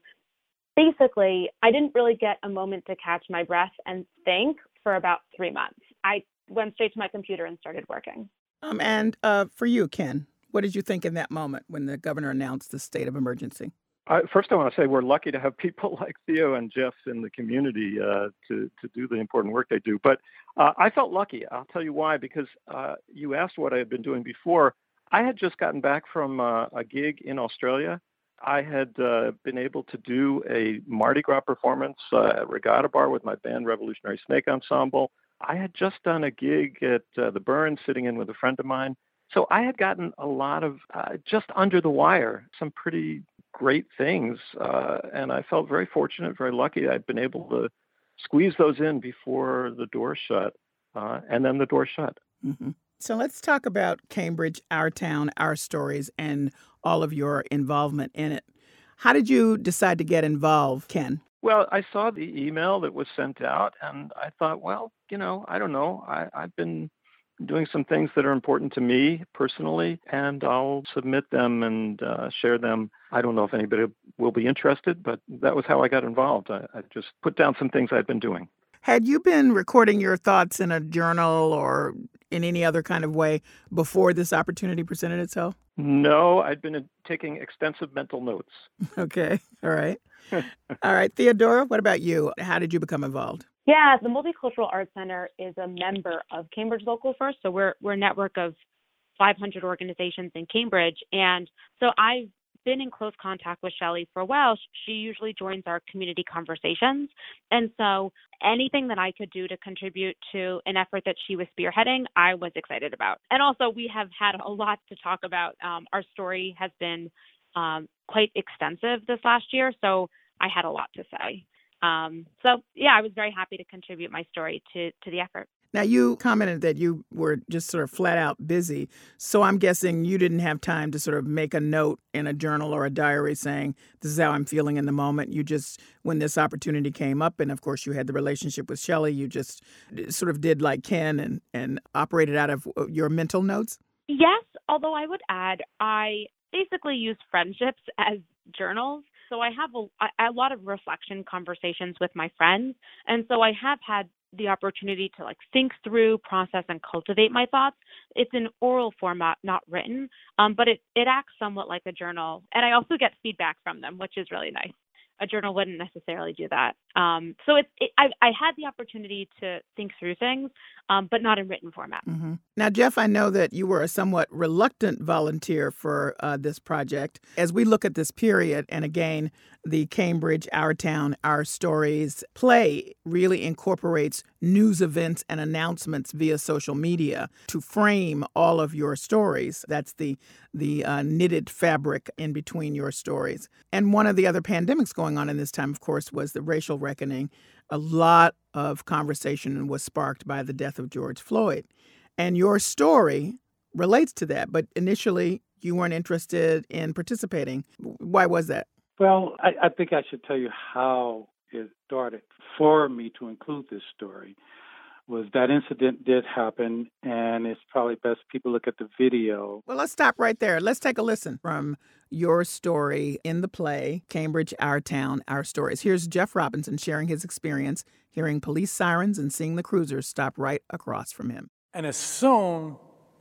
Basically, I didn't really get a moment to catch my breath and think for about three months. I went straight to my computer and started working. Um, and uh, for you, Ken, what did you think in that moment when the governor announced the state of emergency? Uh, first, I want to say we're lucky to have people like Theo and Jeff in the community uh, to, to do the important work they do. But uh, I felt lucky. I'll tell you why, because uh, you asked what I had been doing before. I had just gotten back from uh, a gig in Australia. I had uh, been able to do a Mardi Gras performance uh, at Regatta Bar with my band Revolutionary Snake Ensemble. I had just done a gig at uh, the Burn, sitting in with a friend of mine. So I had gotten a lot of, uh, just under the wire, some pretty great things. Uh, and I felt very fortunate, very lucky. I'd been able to squeeze those in before the door shut. Uh, and then the door shut. Mm-hmm. So let's talk about Cambridge, Our Town, Our Stories, and all of your involvement in it. How did you decide to get involved, Ken? Well, I saw the email that was sent out, and I thought, well, you know, I don't know. I, I've been doing some things that are important to me personally, and I'll submit them and uh, share them. I don't know if anybody will be interested, but that was how I got involved. I, I just put down some things I'd been doing. Had you been recording your thoughts in a journal or in any other kind of way before this opportunity presented itself? No, I'd been taking extensive mental notes. Okay. All right. All right. Theodora, what about you? How did you become involved? Yeah, the Multicultural Arts Center is a member of Cambridge Local First. So we're we're a network of five hundred organizations in Cambridge. And so I've been in close contact with Shelley for a while. She usually joins our community conversations. And so anything that I could do to contribute to an effort that she was spearheading, I was excited about. And also we have had a lot to talk about. Um, our story has been um, quite extensive this last year, so I had a lot to say. Um, so, yeah, I was very happy to contribute my story to, to the effort. Now, you commented that you were just sort of flat out busy. So I'm guessing you didn't have time to sort of make a note in a journal or a diary saying, this is how I'm feeling in the moment. You just, when this opportunity came up, and of course you had the relationship with Shelley, you just sort of did like Ken and, and operated out of your mental notes? Yes, although I would add, I basically use friendships as journals. So I have a, a lot of reflection conversations with my friends. And so I have had the opportunity to like think through, process, and cultivate my thoughts. It's an oral format, not written, um, but it, it acts somewhat like a journal. And I also get feedback from them, which is really nice. A journal wouldn't necessarily do that. Um, so it's, it, I, I had the opportunity to think through things, um, but not in written format. Mm-hmm. Now, Jeff, I know that you were a somewhat reluctant volunteer for uh, this project. As we look at this period, and again, the Cambridge, Our Town, Our Stories play really incorporates news events and announcements via social media to frame all of your stories. That's the the uh, knitted fabric in between your stories. And one of the other pandemics going on in this time, of course, was the racial reckoning. A lot of conversation was sparked by the death of George Floyd. And your story relates to that. But initially, you weren't interested in participating. Why was that? Well, I, I think I should tell you how it started for me to include this story. Was that incident did happen, and it's probably best people look at the video. Well, let's stop right there. Let's take a listen from your story in the play, Cambridge, Our Town, Our Stories. Here's Jeff Robinson sharing his experience, hearing police sirens and seeing the cruisers stop right across from him. And as soon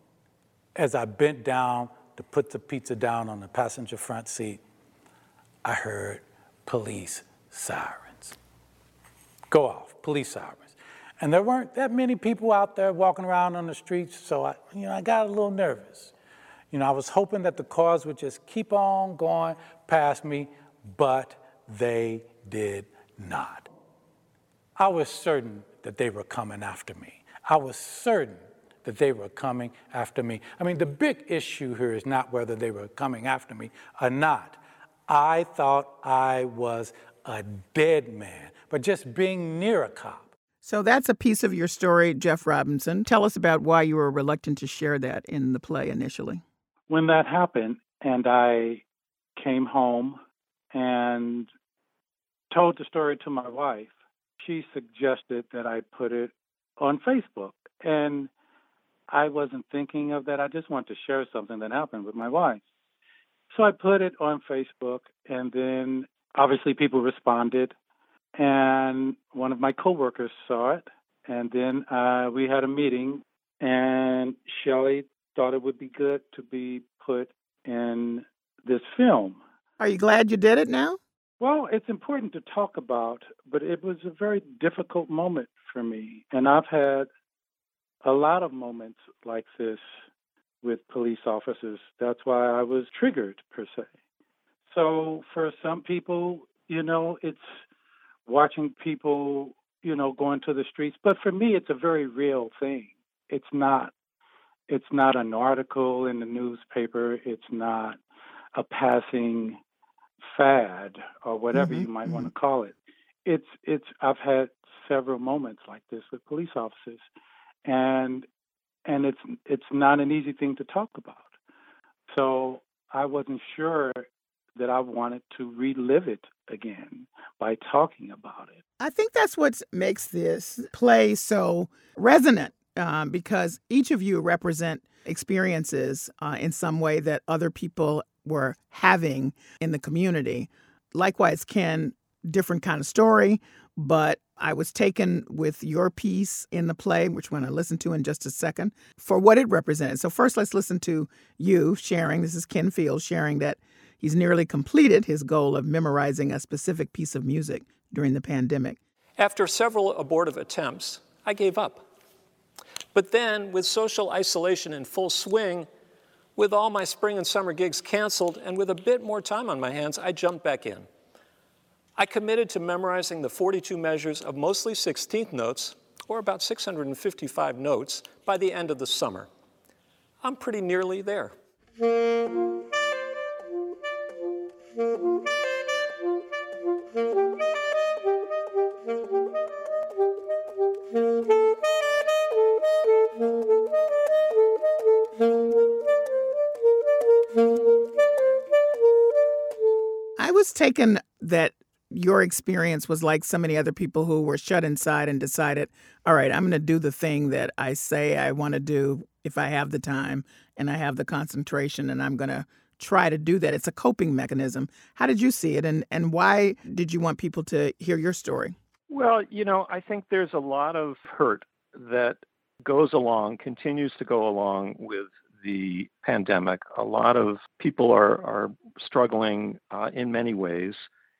as I bent down to put the pizza down on the passenger front seat, I heard police sirens go off, police sirens. And there weren't that many people out there walking around on the streets, so I, you know, I got a little nervous. You know, I was hoping that the cars would just keep on going past me, but they did not. I was certain that they were coming after me. I was certain that they were coming after me. I mean, the big issue here is not whether they were coming after me or not. I thought I was a dead man, but just being near a cop. So that's a piece of your story, Jeff Robinson. Tell us about why you were reluctant to share that in the play initially. When that happened and I came home and told the story to my wife, she suggested that I put it on Facebook. And I wasn't thinking of that. I just wanted to share something that happened with my wife. So I put it on Facebook, and then obviously people responded. And one of my coworkers saw it, and then uh, we had a meeting, and Shelley thought it would be good to be put in this film. Are you glad you did it now? Well, it's important to talk about, but it was a very difficult moment for me. And I've had a lot of moments like this with police officers. That's why I was triggered, per se. So for some people, you know, it's watching people, you know, going to the streets. But for me, it's a very real thing. It's not, it's not an article in the newspaper. It's not a passing fad or whatever mm-hmm. you might mm-hmm. want to call it. It's, it's, I've had several moments like this with police officers, and, and it's, it's not an easy thing to talk about. So I wasn't sure that I wanted to relive it again by talking about it. I think that's what makes this play so resonant, um, because each of you represent experiences uh, in some way that other people were having in the community. Likewise, Ken, different kind of story, but I was taken with your piece in the play, which we're going to listen to in just a second, for what it represented. So first, let's listen to you sharing. This is Ken Fields sharing that he's nearly completed his goal of memorizing a specific piece of music during the pandemic. After several abortive attempts, I gave up. But then, with social isolation in full swing, with all my spring and summer gigs canceled, and with a bit more time on my hands, I jumped back in. I committed to memorizing the forty-two measures of mostly sixteenth notes, or about six hundred fifty-five notes, by the end of the summer. I'm pretty nearly there. I was taken that your experience was like so many other people who were shut inside and decided, all right, I'm going to do the thing that I say I want to do if I have the time and I have the concentration, and I'm going to try to do that. It's a coping mechanism. How did you see it, and, and why did you want people to hear your story? Well, you know, I think there's a lot of hurt that goes along, continues to go along with the pandemic. A lot of people are, are struggling uh, in many ways.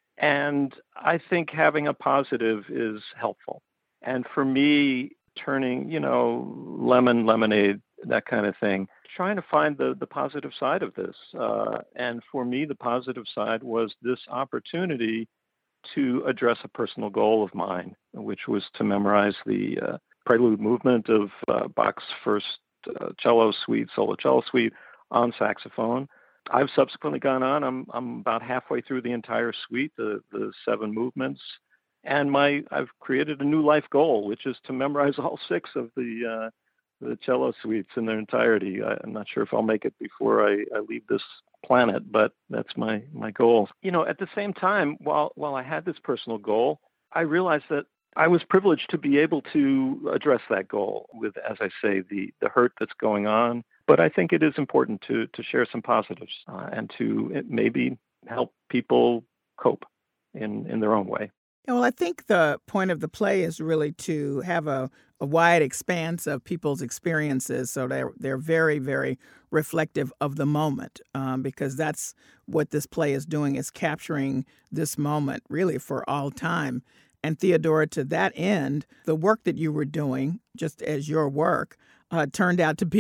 And I think having a positive is helpful. And for me, turning, you know, lemon, lemonade, that kind of thing, trying to find the, the positive side of this. Uh, and for me, the positive side was this opportunity to address a personal goal of mine, which was to memorize the uh, prelude movement of uh, Bach's first uh, cello suite, solo cello suite on saxophone. I've subsequently gone on. I'm I'm about halfway through the entire suite, the the seven movements, and my I've created a new life goal, which is to memorize all six of the uh, the cello suites in their entirety. I, I'm not sure if I'll make it before I, I leave this planet, but that's my my goal. You know, at the same time, while while I had this personal goal, I realized that I was privileged to be able to address that goal with, as I say, the the hurt that's going on. But I think it is important to to share some positives uh, and to maybe help people cope in, in their own way. Yeah, well, I think the point of the play is really to have a, a wide expanse of people's experiences, so they're, they're very, very reflective of the moment, um, because that's what this play is doing, is capturing this moment really for all time. And Theodora, to that end, the work that you were doing, just as your work, uh, turned out to be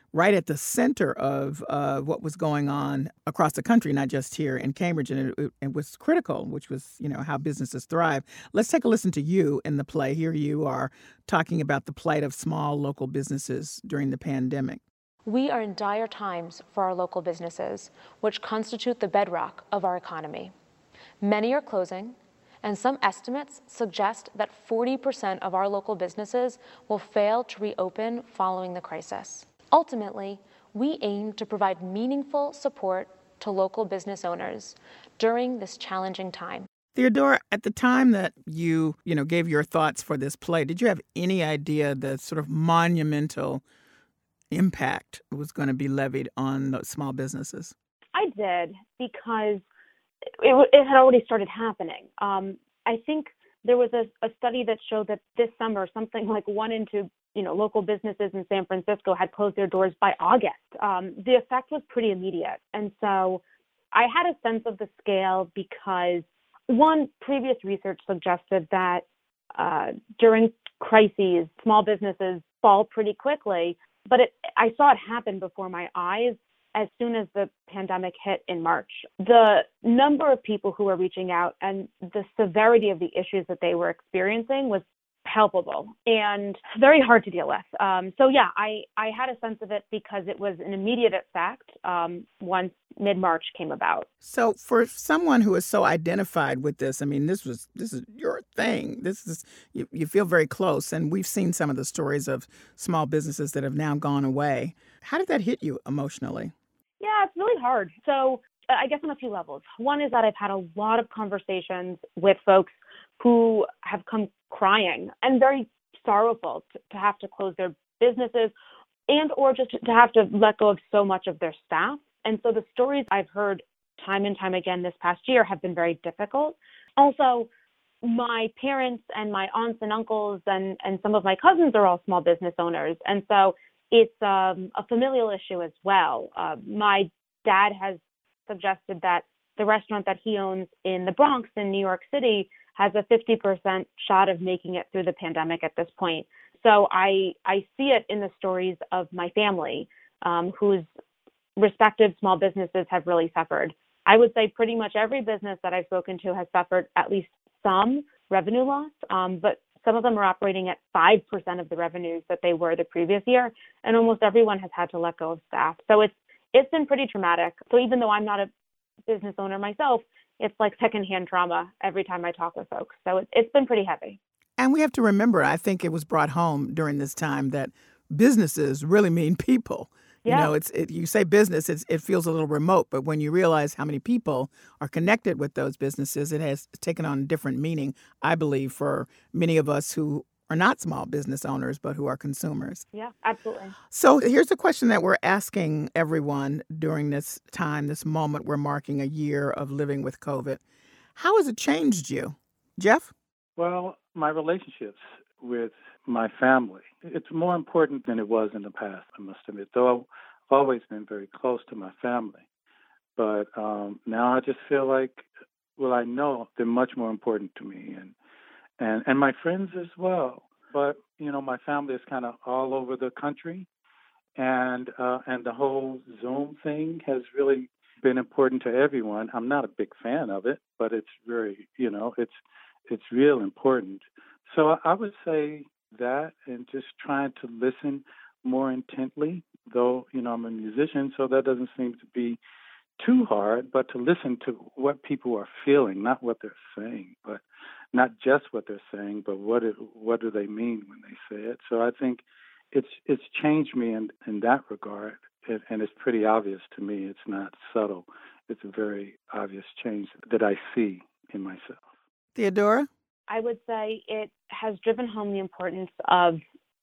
right at the center of uh, what was going on across the country, not just here in Cambridge, and it, it was critical, which was, you know, how businesses thrive. Let's take a listen to you in the play. Here you are talking about the plight of small local businesses during the pandemic. We are in dire times for our local businesses, which constitute the bedrock of our economy. Many are closing, and some estimates suggest that forty percent of our local businesses will fail to reopen following the crisis. Ultimately, we aim to provide meaningful support to local business owners during this challenging time. Theodora, at the time that you, you know, gave your thoughts for this play, did you have any idea the sort of monumental impact was going to be levied on those small businesses? I did, because it, it had already started happening. Um, I think there was a, a study that showed that this summer, something like one in two, you know, local businesses in San Francisco had closed their doors by August. Um, the effect was pretty immediate. And so I had a sense of the scale because, one, previous research suggested that uh, during crises, small businesses fall pretty quickly. But it, I saw it happen before my eyes as soon as the pandemic hit in March. The number of people who were reaching out and the severity of the issues that they were experiencing was palpable and very hard to deal with. Um, so yeah, I, I had a sense of it because it was an immediate effect um, once mid-March came about. So for someone who is so identified with this, I mean, this was this is your thing. This is you, you feel very close, and we've seen some of the stories of small businesses that have now gone away. How did that hit you emotionally? Yeah, it's really hard. So uh, I guess on a few levels. One is that I've had a lot of conversations with folks who have come crying and very sorrowful to, to have to close their businesses and or just to have to let go of so much of their staff. And so the stories I've heard time and time again this past year have been very difficult. Also, my parents and my aunts and uncles and, and some of my cousins are all small business owners. And so it's um, a familial issue as well. Uh, my dad has suggested that the restaurant that he owns in the Bronx in New York City has a fifty percent shot of making it through the pandemic at this point. So I I see it in the stories of my family, um, whose respective small businesses have really suffered. I would say pretty much every business that I've spoken to has suffered at least some revenue loss, um, but some of them are operating at five percent of the revenues that they were the previous year, and almost everyone has had to let go of staff. So it's it's been pretty traumatic. So even though I'm not a business owner myself, it's like secondhand trauma every time I talk with folks. So it, it's been pretty heavy. And we have to remember, I think it was brought home during this time that businesses really mean people. Yeah. You know, it's it, you say business, it's, it feels a little remote, but when you realize how many people are connected with those businesses, it has taken on a different meaning, I believe, for many of us who are not small business owners, but who are consumers. Yeah, absolutely. So here's the question that we're asking everyone during this time, this moment we're marking a year of living with COVID. How has it changed you? Jeff? Well, my relationships with my family, it's more important than it was in the past, I must admit, though I've always been very close to my family. But um, now I just feel like, well, I know they're much more important to me, and and, and my friends as well. But, you know, my family is kind of all over the country, and uh, and the whole Zoom thing has really been important to everyone. I'm not a big fan of it, but it's very, you know, it's it's real important. So I would say that, and just trying to listen more intently, though, you know, I'm a musician, so that doesn't seem to be too hard, but to listen to what people are feeling, not what they're saying, but not just what they're saying, but what it, what do they mean when they say it. So I think it's it's changed me in, in that regard, it, and it's pretty obvious to me. It's not subtle. It's a very obvious change that I see in myself. Theodora? I would say it has driven home the importance of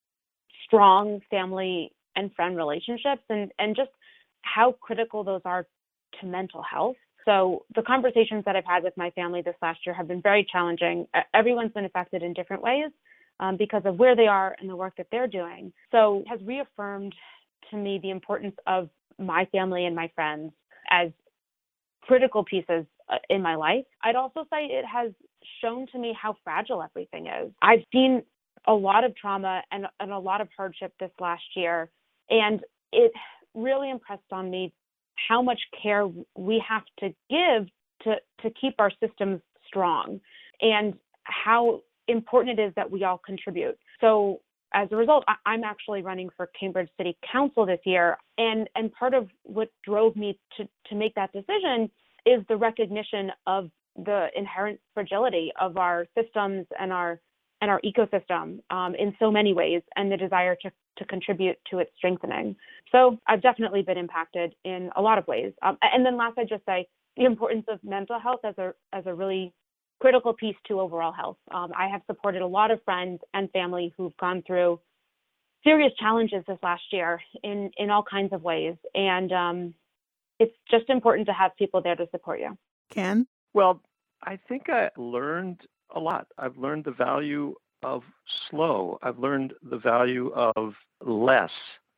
strong family and friend relationships and, and just how critical those are to mental health. So the conversations that I've had with my family this last year have been very challenging. Everyone's been affected in different ways um, because of where they are and the work that they're doing. So it has reaffirmed to me the importance of my family and my friends as critical pieces in my life. I'd also say it has shown to me how fragile everything is. I've seen a lot of trauma and, and a lot of hardship this last year. And it really impressed on me how much care we have to give to, to keep our systems strong and how important it is that we all contribute. So as a result, I, I'm actually running for Cambridge City Council this year. And, and part of what drove me to, to make that decision is the recognition of the inherent fragility of our systems and our and our ecosystem um, in so many ways, and the desire to, to contribute to its strengthening. So I've definitely been impacted in a lot of ways. Um, and then last, I'd just say the importance of mental health as a as a really critical piece to overall health. Um, I have supported a lot of friends and family who've gone through serious challenges this last year in, in all kinds of ways. And um, it's just important to have people there to support you. Ken? Well, I think I learned a lot. I've learned the value of slow. I've learned the value of less.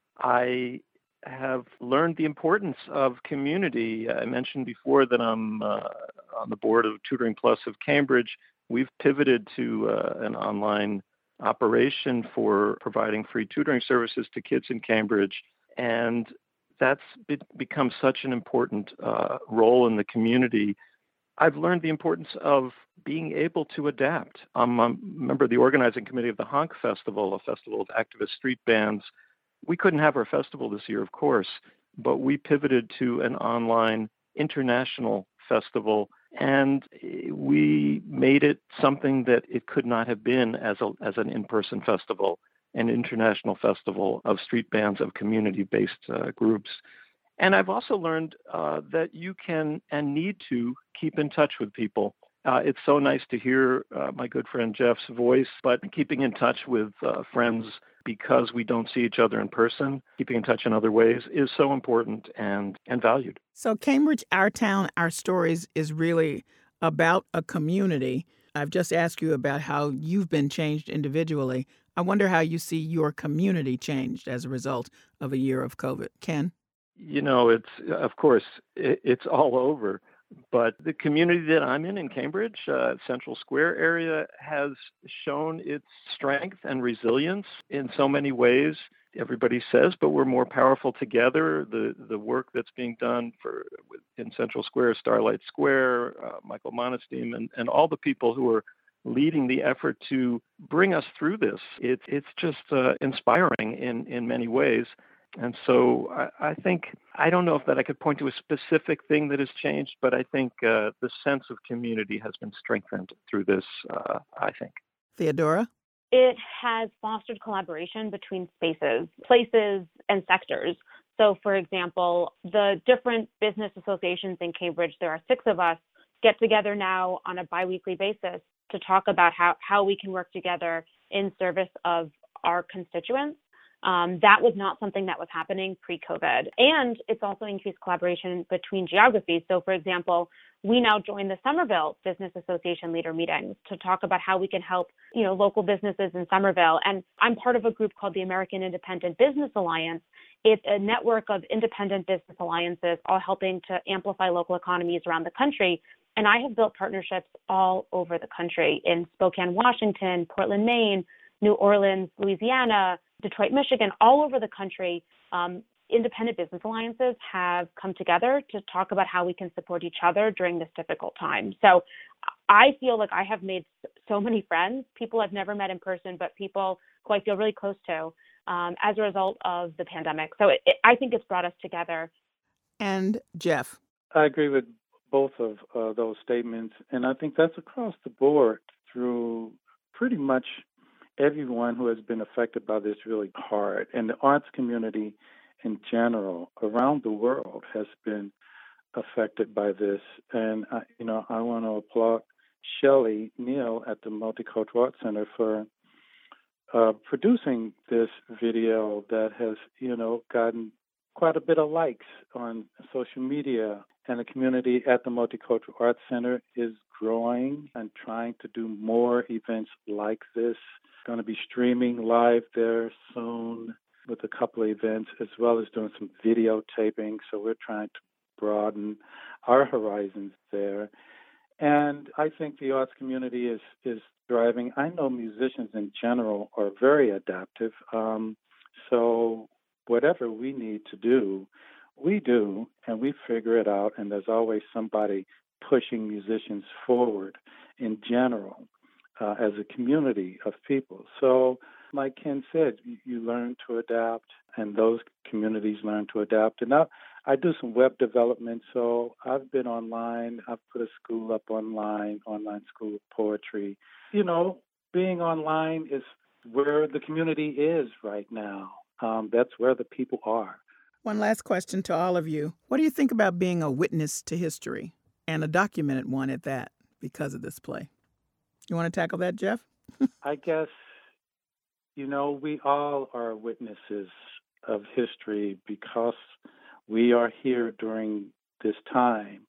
I have learned the importance of community. I mentioned before that I'm uh, on the board of Tutoring Plus of Cambridge. We've pivoted to uh, an online operation for providing free tutoring services to kids in Cambridge. And that's be- become such an important uh, role in the community. I've learned the importance of being able to adapt. I'm a member of the organizing committee of the Honk Festival, a festival of activist street bands. We couldn't have our festival this year, of course, but we pivoted to an online international festival, and we made it something that it could not have been as a, as an in-person festival, an international festival of street bands, of community-based uh, groups. And I've also learned uh, that you can and need to keep in touch with people. Uh, it's so nice to hear uh, my good friend Jeff's voice, but keeping in touch with uh, friends because we don't see each other in person, keeping in touch in other ways is so important and, and valued. So Cambridge, Our Town, Our Stories is really about a community. I've just asked you about how you've been changed individually. I wonder how you see your community changed as a result of a year of COVID. Ken? You know, it's, of course, it, it's all over. But the community that I'm in, in Cambridge, uh, Central Square area, has shown its strength and resilience in so many ways. Everybody says, but we're more powerful together. The the work that's being done for in Central Square, Starlight Square, uh, Michael Monestein, and, and all the people who are leading the effort to bring us through this. It, it's just uh, inspiring in, in many ways. And so I, I think, I don't know if that I could point to a specific thing that has changed, but I think uh, the sense of community has been strengthened through this, uh, I think. Theodora? It has fostered collaboration between spaces, places, and sectors. So, for example, the different business associations in Cambridge, there are six of us, get together now on a biweekly basis to talk about how, how we can work together in service of our constituents. Um, that was not something that was happening pre-COVID. And it's also increased collaboration between geographies. So, for example, we now join the Somerville Business Association leader meetings to talk about how we can help, you know, local businesses in Somerville. And I'm part of a group called the American Independent Business Alliance. It's a network of independent business alliances, all helping to amplify local economies around the country. And I have built partnerships all over the country in Spokane, Washington, Portland, Maine, New Orleans, Louisiana, Detroit, Michigan, all over the country. Um, independent business alliances have come together to talk about how we can support each other during this difficult time. So I feel like I have made so many friends, people I've never met in person, but people who I feel really close to um, as a result of the pandemic. So it, it, I think it's brought us together. And Jeff? I agree with both of uh, those statements, and I think that's across the board through pretty much everyone who has been affected by this really hard. And the arts community in general around the world has been affected by this. And, I, you know, I want to applaud Shelley Neal at the Multicultural Arts Center for uh, producing this video that has, you know, gotten quite a bit of likes on social media. And the community at the Multicultural Arts Center is growing and trying to do more events like this. Going to be streaming live there soon with a couple of events, as well as doing some videotaping. So we're trying to broaden our horizons there. And I think the arts community is, is thriving. I know musicians in general are very adaptive. Um, so whatever we need to do, we do, and we figure it out, and there's always somebody pushing musicians forward in general uh, as a community of people. So like Ken said, you, you learn to adapt, and those communities learn to adapt. And I, I do some web development, so I've been online. I've put a school up online, online school of poetry. You know, being online is where the community is right now. Um, that's where the people are. One last question to all of you. What do you think about being a witness to history, and a documented one at that, because of this play? You want to tackle that, Jeff? I guess, you know, we all are witnesses of history because we are here during this time.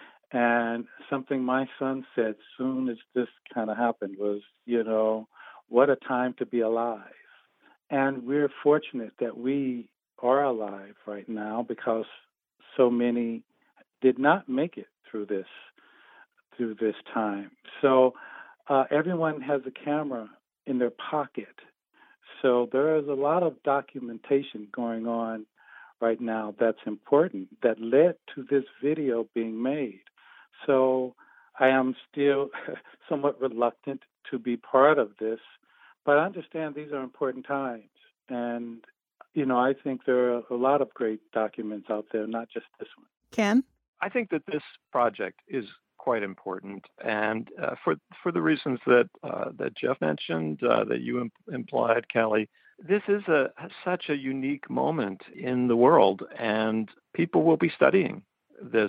And something my son said soon as this kind of happened was, you know, what a time to be alive. And we're fortunate that we are alive right now because so many did not make it through this through this time. So uh, everyone has a camera in their pocket. So there is a lot of documentation going on right now that's important, that led to this video being made. So I am still somewhat reluctant to be part of this, but I understand these are important times. And, you know, I think there are a lot of great documents out there, not just this one. Ken? I think that this project is quite important, and uh, for for the reasons that uh, that Jeff mentioned, uh, that you imp- implied, Callie, this is a such a unique moment in the world, and people will be studying this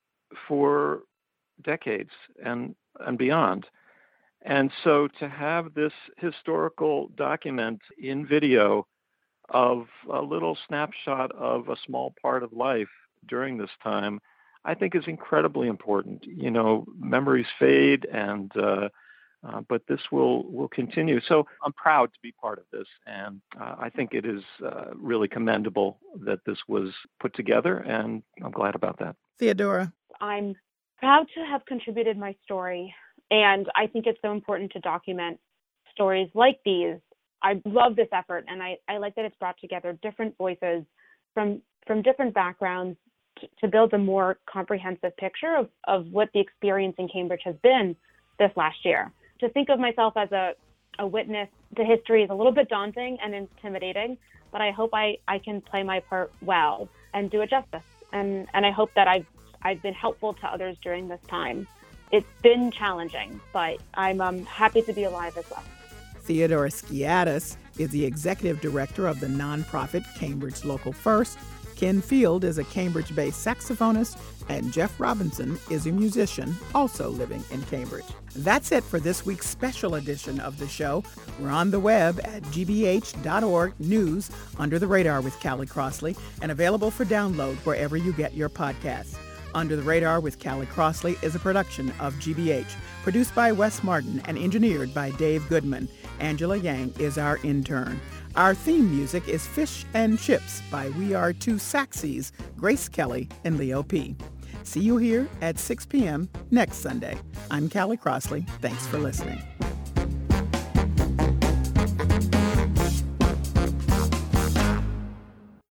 for decades and and beyond. And so to have this historical document in video of a little snapshot of a small part of life during this time, I think is incredibly important. You know, memories fade, and uh, uh, but this will will continue. So I'm proud to be part of this, and uh, I think it is uh, really commendable that this was put together, and I'm glad about that. Theodora? I'm proud to have contributed my story, and I think it's so important to document stories like these. I love this effort, and I, I like that it's brought together different voices from from different backgrounds to build a more comprehensive picture of, of what the experience in Cambridge has been this last year. To think of myself as a, a witness to history is a little bit daunting and intimidating, but I hope I, I can play my part well and do it justice. And, and I hope that I've, I've been helpful to others during this time. It's been challenging, but I'm um, happy to be alive as well. Theodora Skiadas is the executive director of the nonprofit Cambridge Local First. Ken Field is a Cambridge-based saxophonist, and Jeff Robinson is a musician also living in Cambridge. That's it for this week's special edition of the show. We're on the web at g b h dot org news Under the Radar with Callie Crossley, and available for download wherever you get your podcasts. Under the Radar with Callie Crossley is a production of G B H, produced by Wes Martin and engineered by Dave Goodman. Angela Yang is our intern. Our theme music is Fish and Chips by We Are Two Saxies, Grace Kelly and Leo P. See you here at six p.m. next Sunday. I'm Callie Crossley. Thanks for listening.